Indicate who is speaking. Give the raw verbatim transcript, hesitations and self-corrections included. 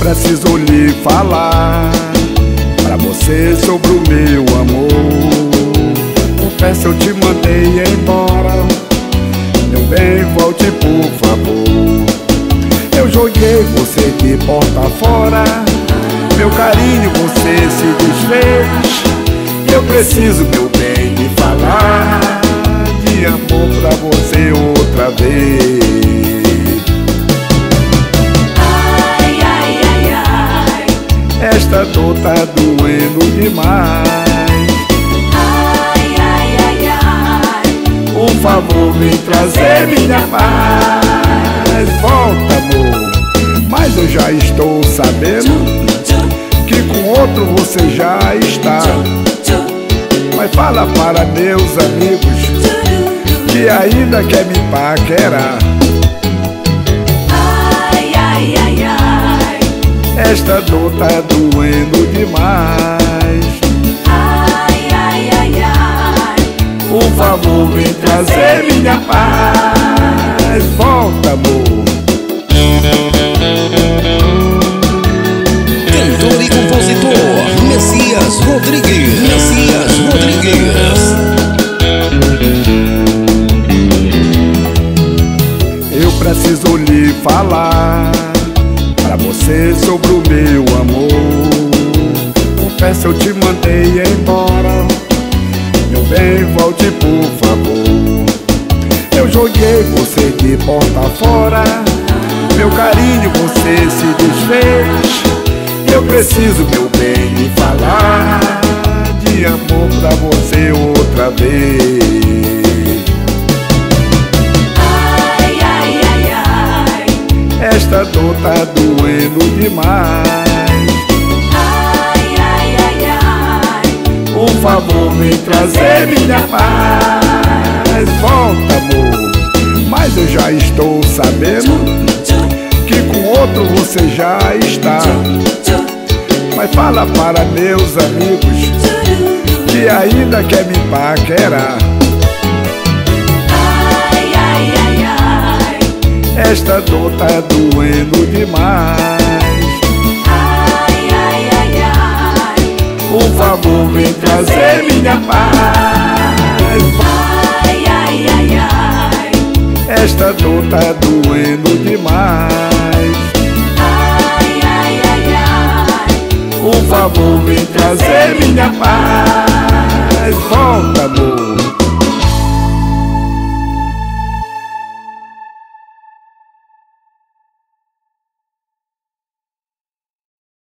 Speaker 1: preciso lhe falar pra você sobre o meu amor. Confesso, eu te mandei embora, meu bem, volte por favor. Eu joguei você de porta fora, meu carinho você se desfez. Eu preciso, meu bem, lhe falar de amor pra você outra vez.
Speaker 2: Ai, ai, ai, ai,
Speaker 1: Esta dor tá doendo demais.
Speaker 2: ai, ai, ai, ai,
Speaker 1: Por favor, vem trazer minha paz. Volta, amor, mas eu já estou sabendo que com outro você já está. Mas fala para meus amigos que ainda quer me paquerar.
Speaker 2: ai, ai, ai, ai,
Speaker 1: Esta dor tá doendo demais.
Speaker 2: ai, ai, ai, ai,
Speaker 1: Por favor, vem trazer minha paz. Volta, amor.
Speaker 3: Cantor e compositor Messias Rodrigues. Messias Rodrigues.
Speaker 1: Eu preciso lhe falar pra você sobre o meu amor. Confesso, eu te mandei embora, meu bem, volte por favor. Eu joguei você de porta fora, meu carinho você se desfez. Eu preciso, meu bem, lhe falar de amor pra você outra vez.
Speaker 2: ai, ai, ai, ai,
Speaker 1: Esta dor tá doendo demais.
Speaker 2: ai, ai, ai, ai,
Speaker 1: Por favor, vem trazer minha paz. Volta, amor, mas eu já estou sabendo que com outro você já está. Mas fala para meus amigos que ainda quer me paquerar.
Speaker 2: ai, ai, ai, ai,
Speaker 1: Esta dor tá doendo demais.
Speaker 2: ai, ai, ai, ai,
Speaker 1: Por favor, vem trazer minha paz.
Speaker 2: ai, ai, ai, ai,
Speaker 1: Esta dor tá doendo demais.
Speaker 2: ai, ai, ai, ai,
Speaker 1: Por favor, vem trazer minha paz.